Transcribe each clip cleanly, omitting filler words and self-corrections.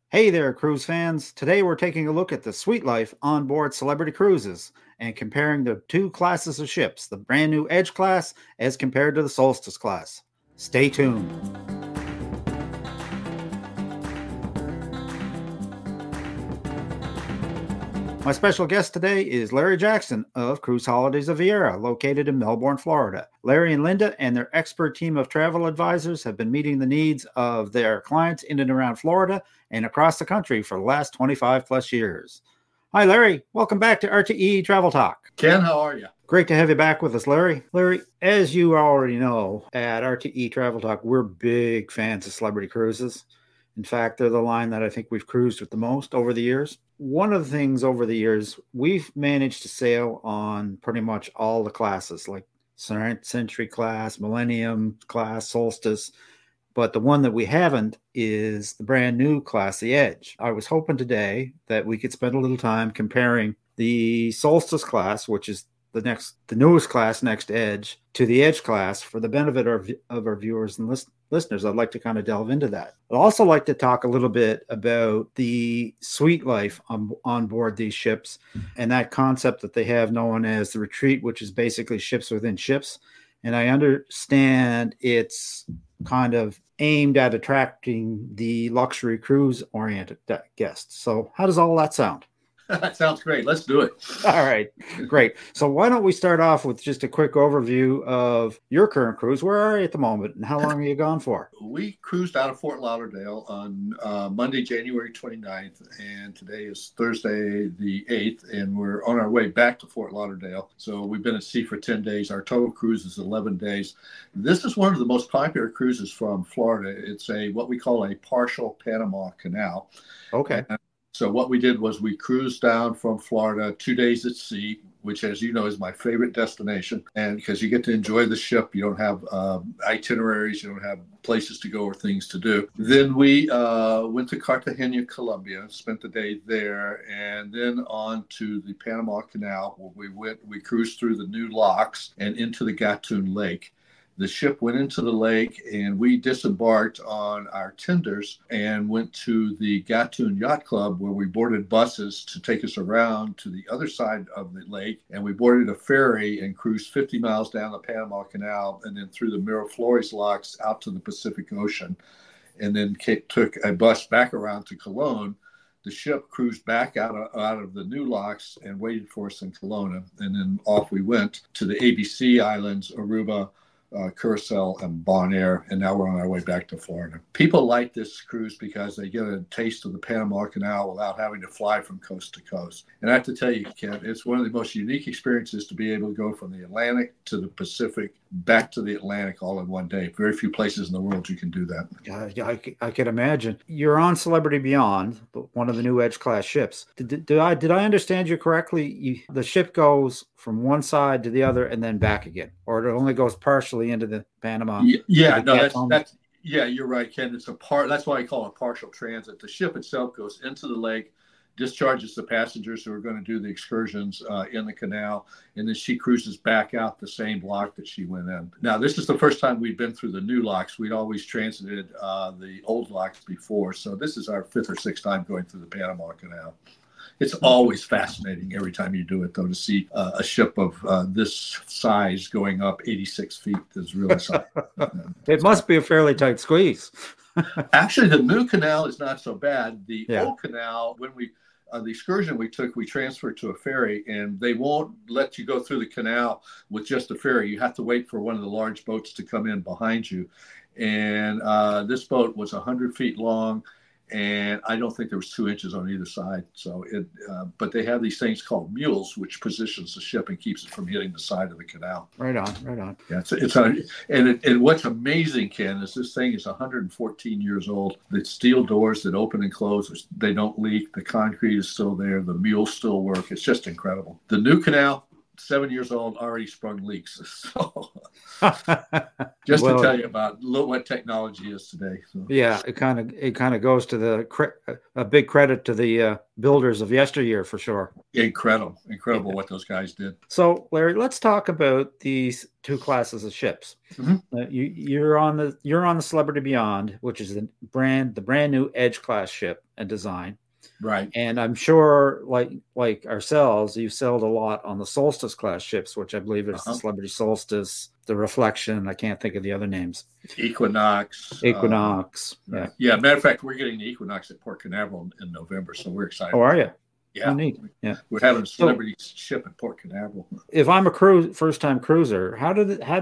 Hey there, cruise fans. Today we're taking a look at the suite life on board Celebrity Cruises and comparing the two classes of ships, the brand new Edge class as compared to the Solstice class. Stay tuned. My special guest today is Larry Jackson of Cruise Holidays Riviera, located in Melbourne, Florida. Larry and Linda and their expert team of travel advisors have been meeting the needs of their clients in and around Florida and across the country for the last 25 plus years. Hi, Larry. Welcome back to RTE Travel Talk. Ken, how are you? Great to have you back with us, Larry. Larry, as you already know, at RTE Travel Talk, we're big fans of Celebrity Cruises. In fact, they're the line that I think we've cruised with the most over the years. One of the things over the years, we've managed to sail on pretty much all the classes, like Century class, Millennium class, Solstice. But the one that we haven't is the brand new class, the Edge. I was hoping today that we could spend a little time comparing the Solstice class, which is the newest class next Edge, to the Edge class for the benefit of our viewers and listeners. I'd like to kind of delve into that. I'd also like to talk a little bit about the suite life on board these ships and that concept that they have known as the Retreat, which is basically ships within ships. And I understand it's kind of aimed at attracting the luxury cruise-oriented guests. So how does all that sound? That sounds great. Let's do it. All right, great. So why don't we start off with just a quick overview of your current cruise? Where are you at the moment, and how long are you gone for? We cruised out of Fort Lauderdale on Monday, January 29th, and today is Thursday, the 8th, and we're on our way back to Fort Lauderdale. So we've been at sea for 10 days. Our total cruise is 11 days. This is one of the most popular cruises from Florida. It's what we call a partial Panama Canal. Okay. So what we did was we cruised down from Florida, 2 days at sea, which, as you know, is my favorite destination. And because you get to enjoy the ship, you don't have itineraries, you don't have places to go or things to do. Then we went to Cartagena, Colombia, spent the day there, and then on to the Panama Canal, where we cruised through the new locks and into the Gatun Lake. The ship went into the lake, and we disembarked on our tenders and went to the Gatun Yacht Club, where we boarded buses to take us around to the other side of the lake. And we boarded a ferry and cruised 50 miles down the Panama Canal and then through the Miraflores locks out to the Pacific Ocean. And then took a bus back around to Cologne. The ship cruised back out of the new locks and waited for us in Kelowna. And then off we went to the ABC Islands, Aruba, Curacao, and Bonaire, and now we're on our way back to Florida. People like this cruise because they get a taste of the Panama Canal without having to fly from coast to coast. And I have to tell you, Ken, it's one of the most unique experiences to be able to go from the Atlantic to the Pacific, back to the Atlantic all in one day. Very few places in the world you can do that. Yeah, I can imagine. You're on Celebrity Beyond, one of the new Edge class ships. Did I understand you correctly? The ship goes from one side to the other and then back again, or it only goes partially into the Panama? Yeah, no, that's yeah, you're right, Ken. It's that's why I call it partial transit. The ship itself goes into the lake, discharges the passengers who are going to do the excursions in the canal, and then she cruises back out the same lock that she went in. Now, this is the first time we've been through the new locks. We'd always transited the old locks before, so this is our fifth or sixth time going through the Panama Canal. It's always fascinating every time you do it, though, to see a ship of this size going up 86 feet is really something. It must be a fairly tight squeeze. Actually, the new canal is not so bad. The old canal, when the excursion we took, we transferred to a ferry, and they won't let you go through the canal with just a ferry. You have to wait for one of the large boats to come in behind you. And this boat was 100 feet long, and I don't think there was 2 inches on either side. So but they have these things called mules, which positions the ship and keeps it from hitting the side of the canal. Right on. Yeah, and what's amazing, Ken, is this thing is 114 years old. The steel doors that open and close, they don't leak. The concrete is still there. The mules still work. It's just incredible. The new canal, 7 years old, already sprung leaks. So just to tell you about what technology is today. So. Yeah, it kind of goes to a big credit to the builders of yesteryear for sure. Incredible what those guys did. So, Larry, let's talk about these two classes of ships. Mm-hmm. You're on the Celebrity Beyond, which is the brand new Edge class ship and design. Right. And I'm sure, like ourselves, you've sailed a lot on the Solstice class ships, which I believe is the Celebrity Solstice, the Reflection. I can't think of the other names. Equinox. Yeah. Yeah. Matter of fact, we're getting the Equinox at Port Canaveral in November, so we're excited. Oh, are you? Yeah. Oh, neat. Yeah. We're having a Celebrity ship at Port Canaveral. If I'm a first-time cruiser, how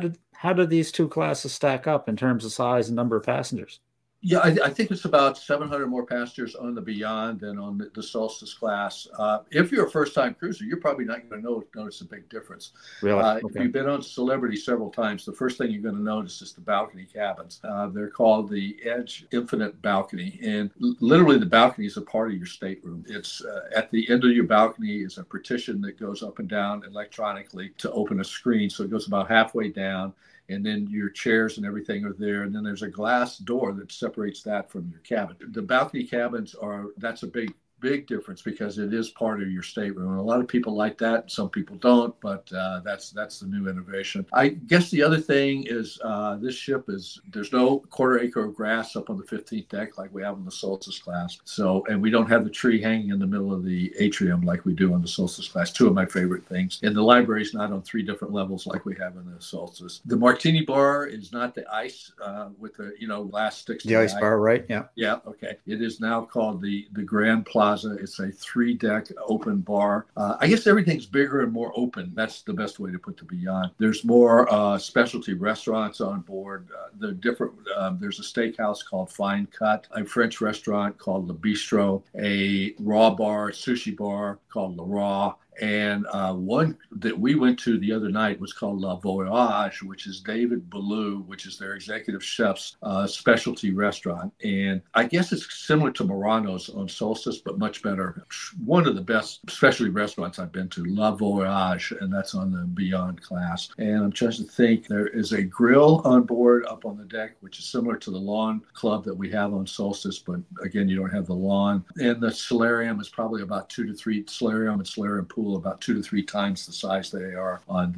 do these two classes stack up in terms of size and number of passengers? Yeah, I think it's about 700 more passengers on the Beyond than on the Solstice class. If you're a first-time cruiser, you're probably not going to notice a big difference. Really? Okay. If you've been on Celebrity several times, the first thing you're going to notice is the balcony cabins. They're called the Edge Infinite Balcony, and literally the balcony is a part of your stateroom. It's at the end of your balcony is a partition that goes up and down electronically to open a screen, so it goes about halfway down. And then your chairs and everything are there. And then there's a glass door that separates that from your cabin. The balcony cabins that's a big difference because it is part of your stateroom. And a lot of people like that. Some people don't, but that's the new innovation. I guess the other thing is this ship there's no quarter acre of grass up on the 15th deck like we have in the Solstice class. So, and we don't have the tree hanging in the middle of the atrium like we do on the Solstice class. Two of my favorite things. And the library's not on 3 different levels like we have in the Solstice. The Martini bar is not the ice with the glass sticks. The ice bar, right? Yeah. Yeah. Okay. It is now called the Grand Plaza. It's a 3-deck open bar. I guess everything's bigger and more open. That's the best way to put the Beyond. There's more specialty restaurants on board. There's a steakhouse called Fine Cut, a French restaurant called Le Bistro, a raw bar, sushi bar called Le Raw, and one that we went to the other night was called La Voyage, which is David Ballou, which is their executive chef's specialty restaurant. And I guess it's similar to Murano's on Solstice, but much better. One of the best specialty restaurants I've been to, La Voyage, and that's on the Beyond class. And I'm trying to think, there is a grill on board up on the deck, which is similar to the lawn club that we have on Solstice, but again, you don't have the lawn. And the solarium is probably about 2 to 3 solarium pool, about 2 to 3 times the size they are on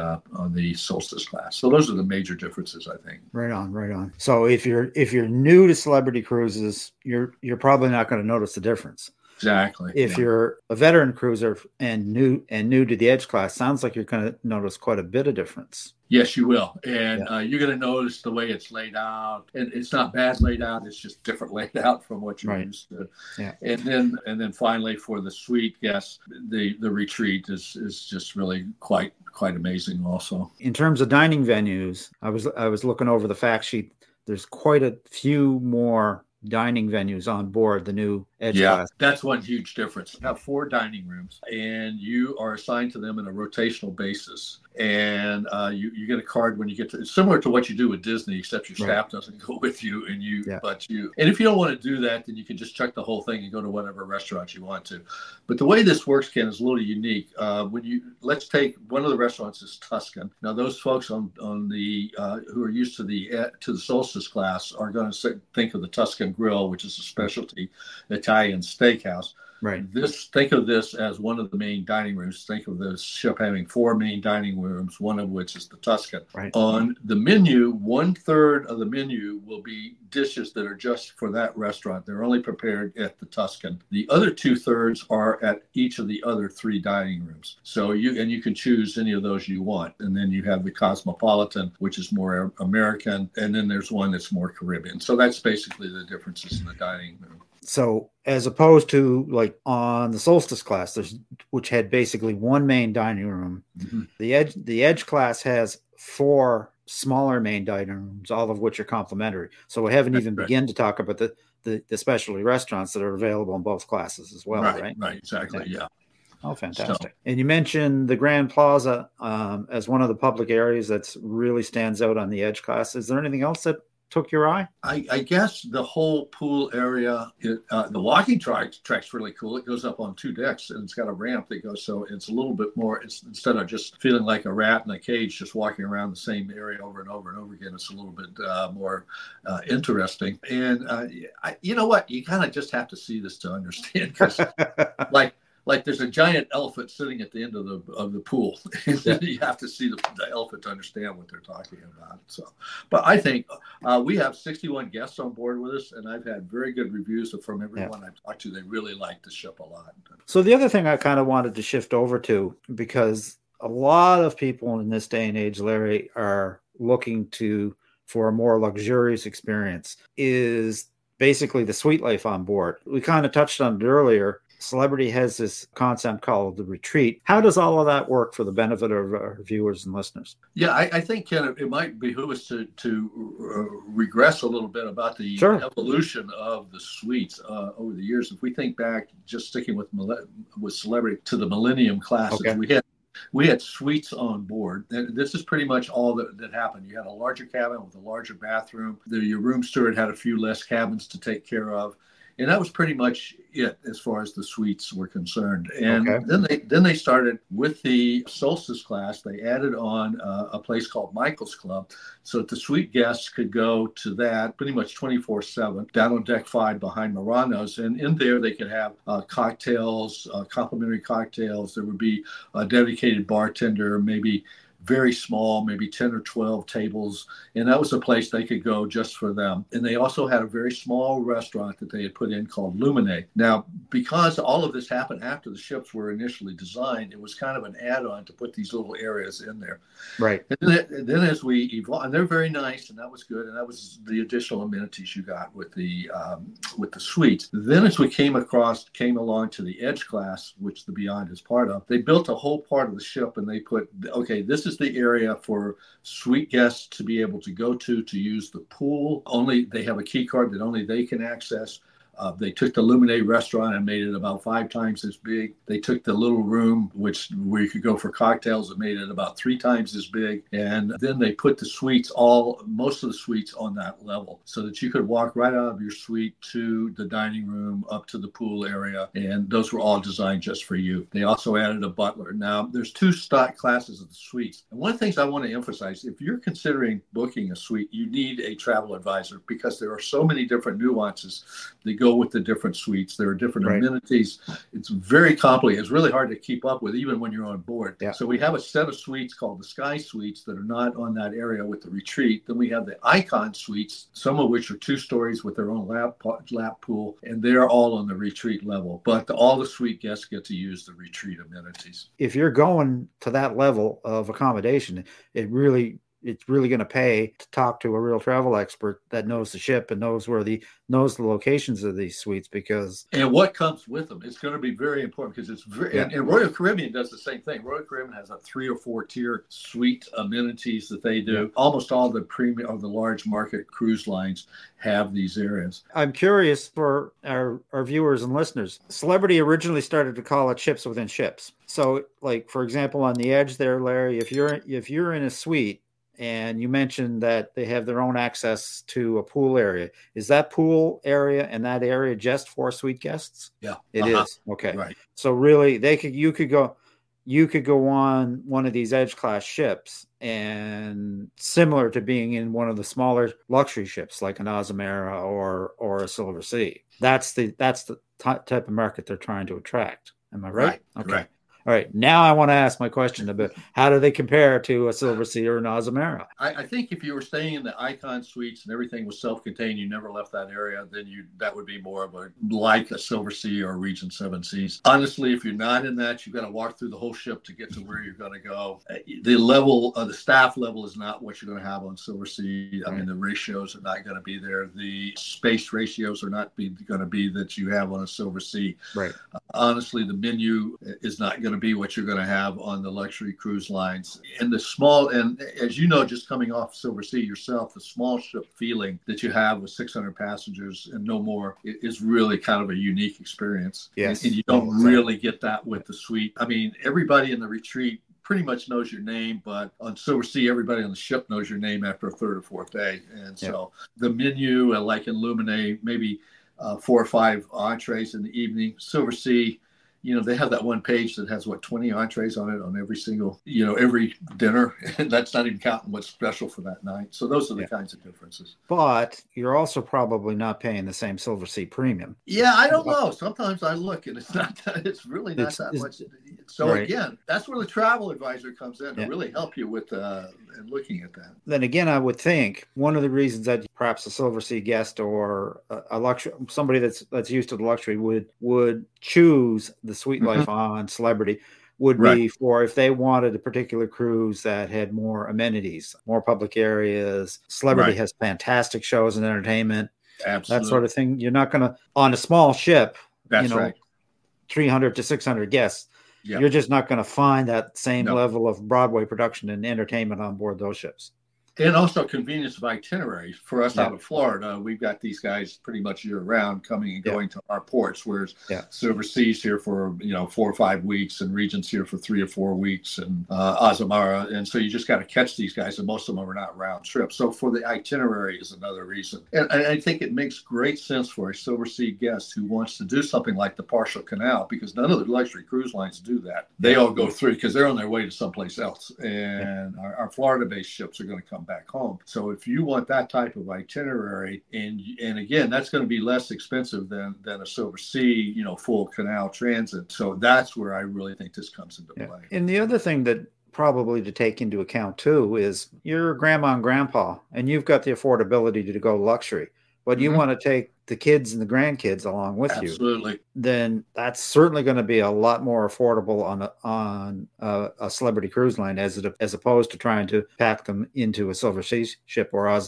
the Solstice class. So those are the major differences, I think. Right on. So if you're new to Celebrity cruises, you're probably not going to notice the difference. Exactly. If you're a veteran cruiser and new to the Edge class, sounds like you're going to notice quite a bit of difference. Yes, you will. And you're going to notice the way it's laid out. And it's not bad laid out. It's just different laid out from what you're used to. Yeah. And then finally for the suite guests, the retreat is just really quite amazing also. In terms of dining venues, I was looking over the fact sheet. There's quite a few more dining venues on board the new Edge class. That's one huge difference. You have 4 dining rooms and you are assigned to them on a rotational basis. And you get a card when you get to, it's similar to what you do with Disney, except your staff doesn't go with you and and if you don't want to do that, then you can just check the whole thing and go to whatever restaurant you want to. But the way this works, Ken, is a little unique. Let's take one of the restaurants is Tuscan. Now those folks on the who are used to the Solstice class are going to think of the Tuscan Grill, which is a specialty Italian steakhouse. Right. Think of this as one of the main dining rooms. Think of the ship having 4 main dining rooms, one of which is the Tuscan. Right. On the menu, 1/3 of the menu will be dishes that are just for that restaurant. They're only prepared at the Tuscan. The other 2/3 are at each of the other 3 dining rooms. So you can choose any of those you want. And then you have the Cosmopolitan, which is more American, and then there's one that's more Caribbean. So that's basically the differences in the dining room. So as opposed to like on the Solstice class, which had basically 1 main dining room, the Edge class has 4 smaller main dining rooms, all of which are complimentary. So we haven't even begun to talk about the specialty restaurants that are available in both classes as well, right? Right, exactly, yeah. Oh, fantastic. And you mentioned the Grand Plaza as one of the public areas that's really stands out on the Edge class. Is there anything else that took your eye? I guess the whole pool area, the walking track's really cool. It goes up on 2 decks and it's got a ramp that goes, so it's a little bit more, instead of just feeling like a rat in a cage, just walking around the same area over and over and over again, it's a little bit more interesting. And you know what? You kind of just have to see this to understand, because like there's a giant elephant sitting at the end of the pool. Yeah. You have to see the elephant to understand what they're talking about. So, but I think we have 61 guests on board with us, and I've had very good reviews from everyone I've talked to. They really like the ship a lot. So the other thing I kind of wanted to shift over to, because a lot of people in this day and age, Larry, are looking for a more luxurious experience, is basically the suite life on board. We kind of touched on it earlier. Celebrity has this concept called the retreat. How does all of that work for the benefit of our viewers and listeners? Yeah, I think, Ken, it might behoove us to regress a little bit about the evolution of the suites over the years. If we think back, just sticking with Celebrity, to the Millennium classes, we had suites on board. This is pretty much all that happened. You had a larger cabin with a larger bathroom. Your room steward had a few less cabins to take care of. And that was pretty much it as far as the suites were concerned. And then they started with the Solstice class. They added on a place called Michael's Club, so that the suite guests could go to that pretty much 24/7 down on deck 5 behind Murano's. And in there they could have cocktails, complimentary cocktails. There would be a dedicated bartender, maybe very small, maybe 10 or 12 tables. And that was a place they could go just for them. And they also had a very small restaurant that they had put in called Lumine. Now, because all of this happened after the ships were initially designed, it was kind of an add-on to put these little areas in there. Right. And then as we evolved, and they're very nice, and that was good. And that was the additional amenities you got with the suites. Then as we came along to the Edge class, which the Beyond is part of, they built a whole part of the ship, and they put, okay, this is the area for suite guests to be able to go to use the pool. Only they have a key card that only they can access. They took the Lumine restaurant and made it about 5 times as big. They took the little room, where you could go for cocktails, and made it about 3 times as big. And then they put the suites, most of the suites, on that level, so that you could walk right out of your suite to the dining room, up to the pool area. And those were all designed just for you. They also added a butler. Now, there's 2 stock classes of the suites. And one of the things I want to emphasize, if you're considering booking a suite, you need a travel advisor, because there are so many different nuances that go with the different suites. There are different amenities. It's very complicated. It's really hard to keep up with, even when you're on board. Yeah. So we have a set of suites called the Sky Suites that are not on that area with the retreat. Then we have the Icon Suites, some of which are 2 stories with their own lap pool, and they're all on the retreat level. But all the suite guests get to use the retreat amenities. If you're going to that level of accommodation, it's really going to pay to talk to a real travel expert that knows the ship and knows the locations of these suites, and what comes with them. It's going to be very important, because it's very, and Royal Caribbean does the same thing. Royal Caribbean has a 3 or 4 tier suite amenities that they do. Yeah. Almost all the premium or the large market cruise lines have these areas. I'm curious for our viewers and listeners. Celebrity originally started to call it ships within ships. So, like, for example, on the Edge there, Larry, if you're in a suite, and you mentioned that they have their own access to a pool area. Is that pool area and that area just for suite guests? Yeah, it is. Okay, right. So really, you could go on one of these Edge class ships, and similar to being in one of the smaller luxury ships like an Azamara or a Silver Sea. That's the type of market they're trying to attract. Am I right? Okay. Right. All right, now I want to ask my question about how do they compare to a Silver Sea or an Azamara? I think if you were staying in the Icon Suites and everything was self-contained, you never left that area, then that would be more of like a Silver Sea or Regent Seven Seas. Honestly, if you're not in that, you've got to walk through the whole ship to get to where you're going to go. The level of the staff level is not what you're going to have on Silver Sea. I mean, the ratios are not going to be there. The space ratios are not going to be that you have on a Silver Sea. Right. Honestly, the menu is not going to be what you're going to have on the luxury cruise lines. And and as you know, just coming off Silver Sea yourself, the small ship feeling that you have with 600 passengers and no more is really kind of a unique experience. Yes. And you don't really get that with the suite. I mean, everybody in the retreat pretty much knows your name, but on Silver Sea, everybody on the ship knows your name after a third or fourth day. And so the menu, like in Lumine, maybe 4 or 5 entrees in the evening. Silver Sea, they have that one page that has 20 entrees on it on every single, every dinner. And that's not even counting what's special for that night. So those are the kinds of differences. But you're also probably not paying the same Silver Sea premium. Yeah, I don't know. Sometimes I look and it's really not that much. So again, that's where the travel advisor comes in to really help you with looking at that. Then again, I would think one of the reasons that perhaps a Silver Sea guest or a luxury, somebody that's used to the luxury would choose the Suite Life on Celebrity would be for if they wanted a particular cruise that had more amenities, more public areas. Celebrity has fantastic shows and entertainment. Absolutely. That sort of thing. You're not going to, on a small ship, 300 to 600 guests, you're just not going to find that same level of Broadway production and entertainment on board those ships. And also convenience of itineraries. For us out of Florida, we've got these guys pretty much year round coming and going to our ports, whereas Silver Sea's here for 4 or 5 weeks and Regent's here for 3 or 4 weeks and Azamara. And so you just got to catch these guys, and most of them are not round trips. So for the itinerary is another reason. And I think it makes great sense for a Silver Sea guest who wants to do something like the Partial Canal, because none of the luxury cruise lines do that. They all go through because they're on their way to someplace else. And our Florida-based ships are going to come back home. So if you want that type of itinerary, and again, that's going to be less expensive than a Silver Sea, full canal transit. So that's where I really think this comes into play. And the other thing that probably to take into account too is you're grandma and grandpa, and you've got the affordability to go luxury, but you want to take the kids and the grandkids along with you, then that's certainly going to be a lot more affordable on a Celebrity cruise line as opposed to trying to pack them into a Silver Sea ship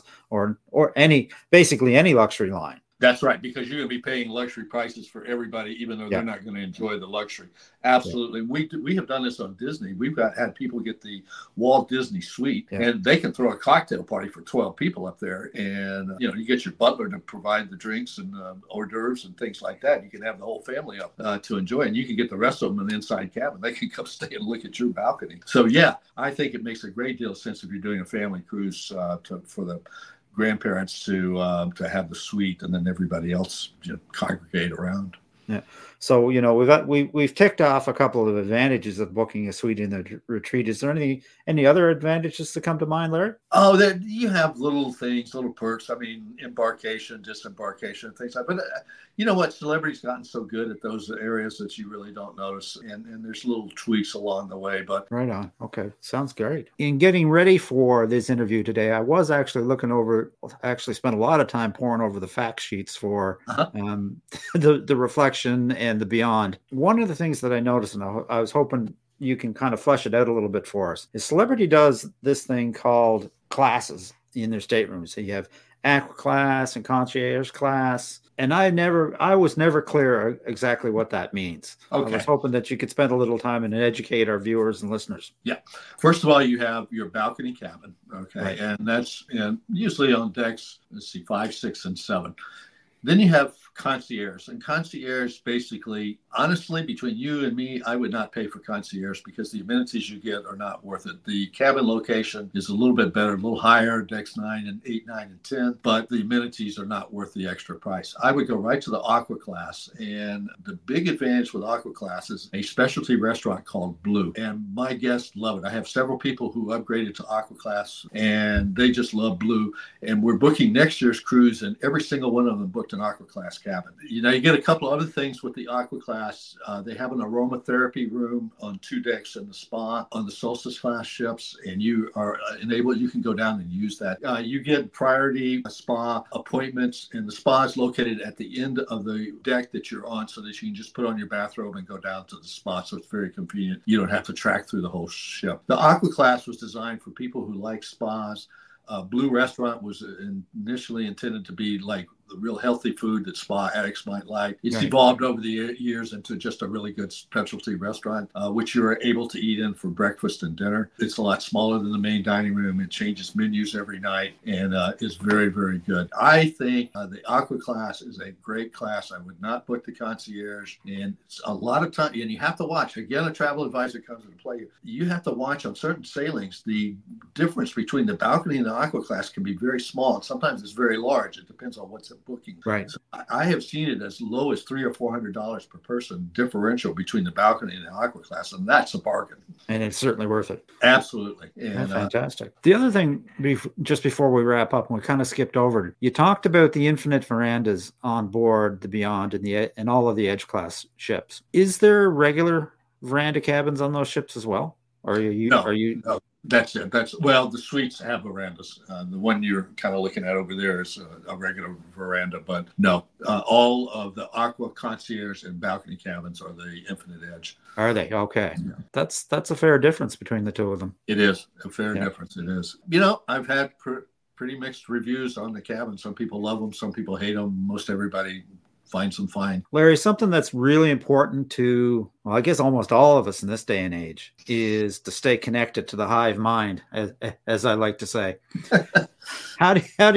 or basically any luxury line. That's right, because you're going to be paying luxury prices for everybody, even though they're not going to enjoy the luxury. Absolutely. We have done this on Disney. We've had people get the Walt Disney Suite, and they can throw a cocktail party for 12 people up there. And, you get your butler to provide the drinks and hors d'oeuvres and things like that. You can have the whole family up to enjoy, and you can get the rest of them in the inside cabin. They can come stay and look at your balcony. So, I think it makes a great deal of sense if you're doing a family cruise for the grandparents to have the suite, and then everybody else congregate around. Yeah. So, we've ticked off a couple of advantages of booking a suite in the retreat. Is there any other advantages that come to mind, Larry? Oh, you have little things, little perks. I mean, embarkation, disembarkation, things like that. But you know what? Celebrity's gotten so good at those areas that you really don't notice. And there's little tweaks along the way. But right on. Okay. Sounds great. In getting ready for this interview today, I was actually spent a lot of time poring over the fact sheets for the reflection and the beyond. One of the things that I noticed, and I was hoping you can kind of flesh it out a little bit for us, is Celebrity does this thing called classes in their staterooms. So you have aqua class and concierge class. And I was never clear exactly what that means. Okay. I was hoping that you could spend a little time and educate our viewers and listeners. Yeah. First of all, you have your balcony cabin. Okay. Right. And that's usually on decks, 5, 6, and 7. Then you have concierge. And concierge, basically, honestly, between you and me, I would not pay for concierge because the amenities you get are not worth it. The cabin location is a little bit better, a little higher, decks 9 and 8, 9, and 10, but the amenities are not worth the extra price. I would go right to the aqua class. And the big advantage with aqua class is a specialty restaurant called Blue. And my guests love it. I have several people who upgraded to aqua class, and they just love Blue. And we're booking next year's cruise, and every single one of them booked an aqua class cabin. You get a couple of other things with the aqua class. They have an aromatherapy room on 2 decks in the spa on the Solstice class ships, and you are enabled. You can go down and use that. You get priority spa appointments, and the spa is located at the end of the deck that you're on, so that you can just put on your bathrobe and go down to the spa. So it's very convenient. You don't have to track through the whole ship. The aqua class was designed for people who like spas. Blue Restaurant was initially intended to be like the real healthy food that spa addicts might like. It's Right. evolved over the years into just a really good specialty restaurant, which you're able to eat in for breakfast and dinner. It's a lot smaller than the main dining room. It changes menus every night and is very, very good. I think the Aqua class is a great class. I would not book the concierge, and it's a lot of time, and you have to watch. Again, a travel advisor comes into play. You have to watch on certain sailings. The difference between the balcony and the Aqua class can be very small, and sometimes it's very large. It depends on what's at booking. Right. So I have seen it as low as $300 or $400 per person differential between the balcony and the Aqua class, and that's a bargain. And it's certainly worth it. Absolutely. And fantastic. The other thing, just before we wrap up, and we kind of skipped over it, you talked about the infinite verandas on board the Beyond and all of the Edge class ships. Is there regular veranda cabins on those ships as well? Or No, that's it. The suites have verandas. The one you're kind of looking at over there is a regular veranda, but no, all of the Aqua concierge and balcony cabins are the Infinite Edge. Are they? Okay. Yeah. That's a fair difference between the two of them. It is a fair difference. It is. I've had pretty mixed reviews on the cabin. Some people love them. Some people hate them. Most everybody finds them fine. Larry, something that's really important to, I guess almost all of us in this day and age, is to stay connected to the hive mind, as I like to say. How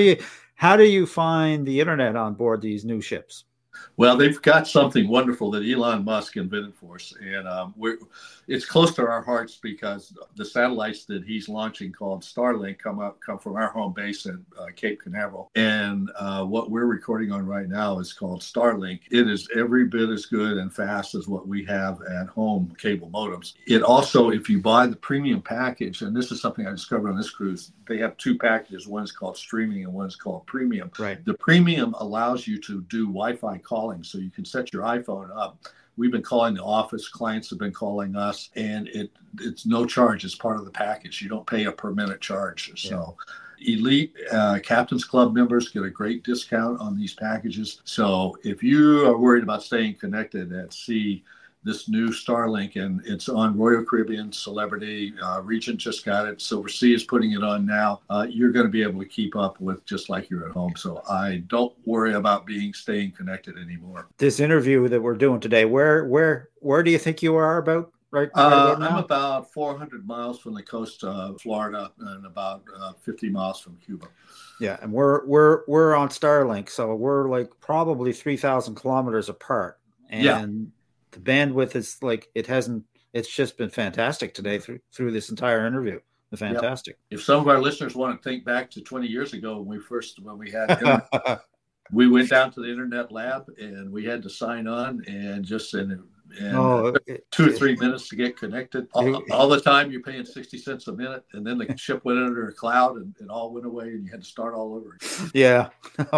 do you find the internet on board these new ships? Well, they've got something wonderful that Elon Musk invented for us, and it's close to our hearts because the satellites that he's launching called Starlink come from our home base at Cape Canaveral, and what we're recording on right now is called Starlink. It is every bit as good and fast as what we have at home cable modems. It also, if you buy the premium package, and this is something I discovered on this cruise, they have two packages. One's called streaming and one's called premium. Right. The premium allows you to do Wi-Fi calling, so you can set your iPhone up. We've been calling the office. Clients have been calling us, and it's no charge. It's part of the package. You don't pay a per minute charge. So elite Captain's Club members get a great discount on these packages. So if you are worried about staying connected at sea, this new Starlink, and it's on Royal Caribbean, Celebrity, Regent just got it. Silver Sea is putting it on now. You're going to be able to keep up with just like you're at home. So I don't worry about staying connected anymore. This interview that we're doing today, where do you think you are about? Right about now? I'm about 400 miles from the coast of Florida and about 50 miles from Cuba. Yeah, and we're on Starlink, so we're like probably 3,000 kilometers apart. And the bandwidth is it's just been fantastic today through this entire interview. Fantastic. If some of our listeners want to think back to 20 years ago when we had internet, we went down to the internet lab and we had to sign on and just in 2 or 3 minutes to get connected. All the time you're paying 60 cents a minute, and then the ship went under a cloud and it all went away and you had to start all over again. Yeah.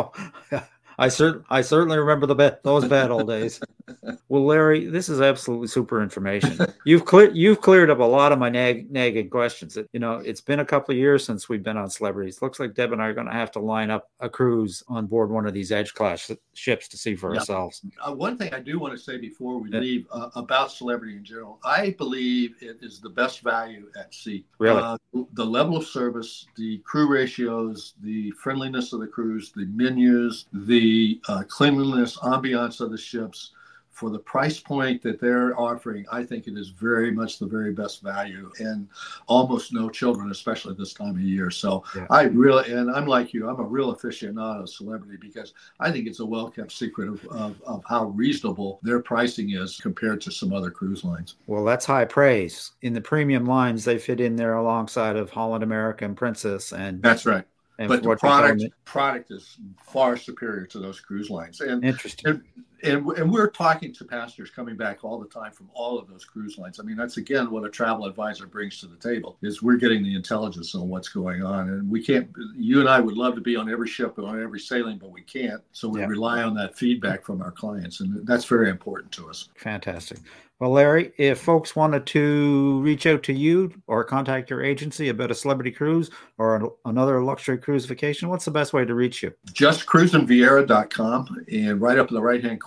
I certainly remember those bad old days. Well, Larry, this is absolutely super information. You've cleared up a lot of my nagging questions. It's been a couple of years since we've been on Celebrities. Looks like Deb and I are going to have to line up a cruise on board one of these Edge class ships to see for ourselves. One thing I do want to say before we leave about Celebrity in general, I believe it is the best value at sea. Really? The level of service, the crew ratios, the friendliness of the crews, the menus, the cleanliness, ambiance of the ships, for the price point that they're offering, I think it is very much the very best value, and almost no children, especially this time of year. So I'm like you, I'm a real aficionado of Celebrity because I think it's a well-kept secret of how reasonable their pricing is compared to some other cruise lines. Well, that's high praise. In the premium lines, they fit in there alongside of Holland America and Princess. And that's right. But the product is far superior to those cruise lines. And interesting. And we're talking to passengers coming back all the time from all of those cruise lines. I mean, that's again what a travel advisor brings to the table, is we're getting the intelligence on what's going on. And we can't, you and I would love to be on every ship and on every sailing, but we can't. So we rely on that feedback from our clients. And that's very important to us. Fantastic. Well, Larry, if folks wanted to reach out to you or contact your agency about a Celebrity cruise or another luxury cruise vacation, what's the best way to reach you? Just cruiseandviera.com, and right up in the right-hand corner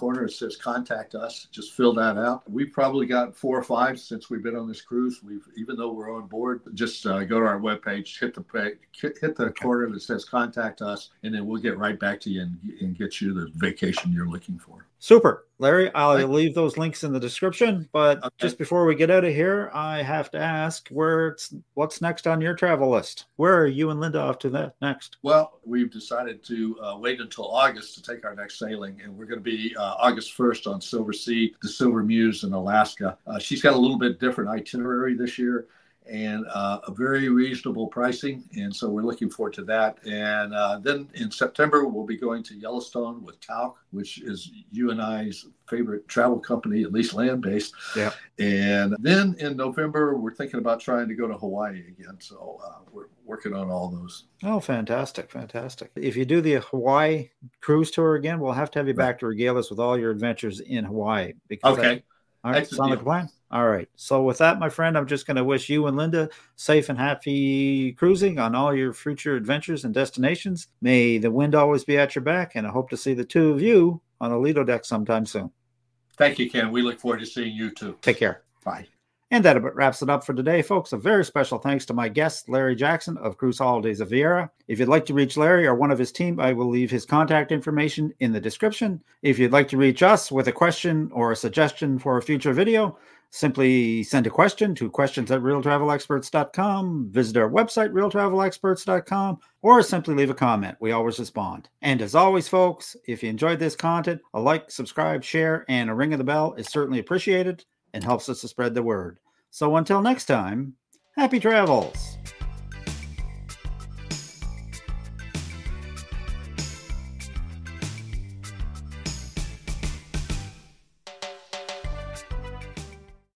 corner, it says contact us. Just fill that out. We've probably got 4 or 5 since we've been on this cruise. Even though we're on board, just go to our webpage, hit the corner that says contact us, and then we'll get right back to you and get you the vacation you're looking for. Super. Larry, I'll leave those links in the description, but just before we get out of here, I have to ask what's next on your travel list? Where are you and Linda off to that next? Well, we've decided to wait until August to take our next sailing, and we're going to be August 1st on Silver Sea, the Silver Muse in Alaska. She's got a little bit different itinerary this year, and a very reasonable pricing. And so we're looking forward to that. And then in September, we'll be going to Yellowstone with Tauck, which is you and I's favorite travel company, at least land-based. Yeah. And then in November, we're thinking about trying to go to Hawaii again. So we're working on all those. Oh, fantastic. Fantastic. If you do the Hawaii cruise tour again, we'll have to have you back to regale us with all your adventures in Hawaii. Because okay. All right, sound like a plan? All right. So with that, my friend, I'm just going to wish you and Linda safe and happy cruising on all your future adventures and destinations. May the wind always be at your back, and I hope to see the two of you on a Lido deck sometime soon. Thank you, Ken. We look forward to seeing you too. Take care. Bye. And that about wraps it up for today, folks. A very special thanks to my guest, Larry Jackson of Cruise Holidays of Viera. If you'd like to reach Larry or one of his team, I will leave his contact information in the description. If you'd like to reach us with a question or a suggestion for a future video, simply send a question to questions@realtravelexperts.com, visit our website, realtravelexperts.com, or simply leave a comment. We always respond. And as always, folks, if you enjoyed this content, a like, subscribe, share, and a ring of the bell is certainly appreciated and helps us to spread the word. So until next time, happy travels.